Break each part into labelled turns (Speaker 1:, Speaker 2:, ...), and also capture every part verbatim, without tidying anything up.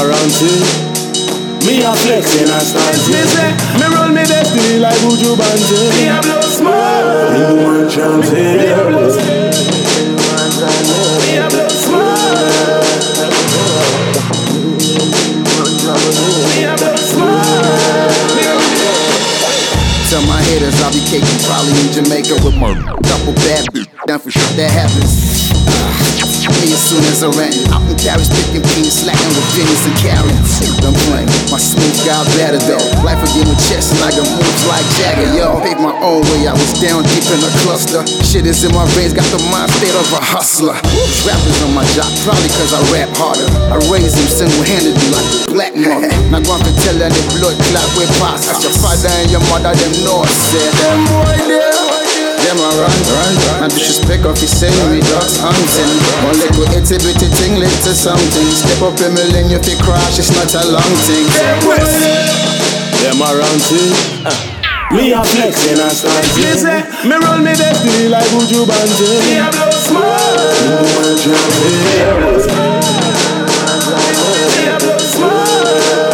Speaker 1: around too. Me a flexing and stancy. Me say, me roll me destiny like Buju Banton. Me a blow smoke. Me do one chance. Me a blow smoke. Me a blow smoke. Me a blow smoke.
Speaker 2: Tell my haters I'll be caking probably in Jamaica with my couple bad bitch. Down for shit that happens. Me as soon as I ran out in Paris, picking peas, slacking with pennies and carrots. Don't blame my smooth got better though. Life again with chest and I got moves like Jagger. Yo, paved my own way. I was down deep in a cluster. Shit is in my veins, got the mind state of a hustler. Rappers on my job, probably cause I rap harder. I raised them single-handedly like a black mother. Now go on to tell her the blood clot with past. That's your father and your mother, them know I said. Them boy there. Them a run, run, run. Now disrespect off his saying me dogs hunting. One leg go itty bitty thing lit to something. Step up in my lane, you fi crash, it's not a long thing.
Speaker 1: Them around too. Uh. Me a flexing and stancy. Me say, me roll me destiny like Buju Banton. Me a blow smoke. Me do one chance. Me a blow smoke. Me a blow smoke.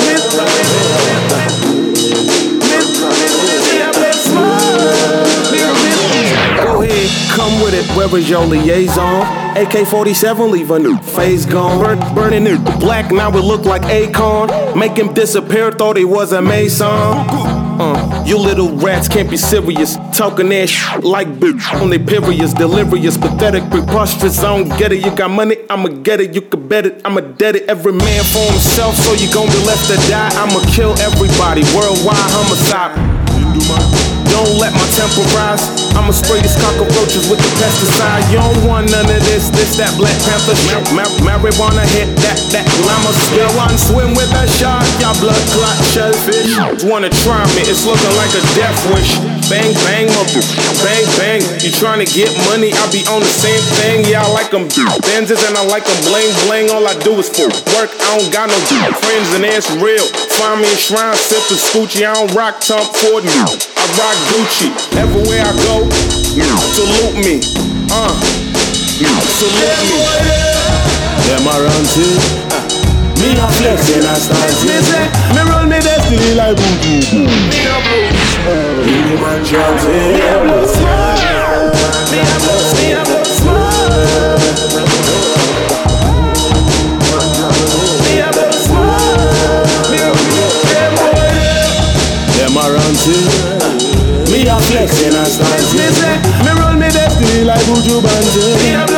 Speaker 1: Come with it, where is your liaison? A K forty-seven, leave a new phase gone. Burn, burning new black, now it look like Akon. Make him disappear, thought he was a Mason. Uh, you little rats can't be serious. Talking that shit like bitch on their periods. Delirious, pathetic, preposterous. I don't get it, you got money, I'ma get it. You can bet it, I'ma dead it. Every man for himself, so you gon' be left to die. I'ma kill everybody, worldwide homicide. Don't let my temper rise. I'ma spray these cockroaches with the pesticide. You don't want none of this, this, that Black Panther shit. Mar- marijuana hit that, that llama skill. Y'all swim with that shark, y'all blood clot shellfish. Wanna try me, it's looking like a death wish. Bang, bang, mother, bang, bang. You tryna get money, I be on the same thing. Yeah, I like them Benzes and I like them bling, bling. All I do is for work, I don't got no friends and it's real. Find me a shrine, sippin' Scoochie. I don't rock Tom Ford now, I rock Gucci. Everywhere I go, salute me. Uh, salute me. Them around too. Uh, me a flexing and stancy. Me say, me roll me destiny like Buju. Me a blues. Me do my chance. Me a blues. Me a blues. Me a blues. Me a blues. Them around too. Me a flexing and stancy. Me say, me roll me destiny like Buju Banton.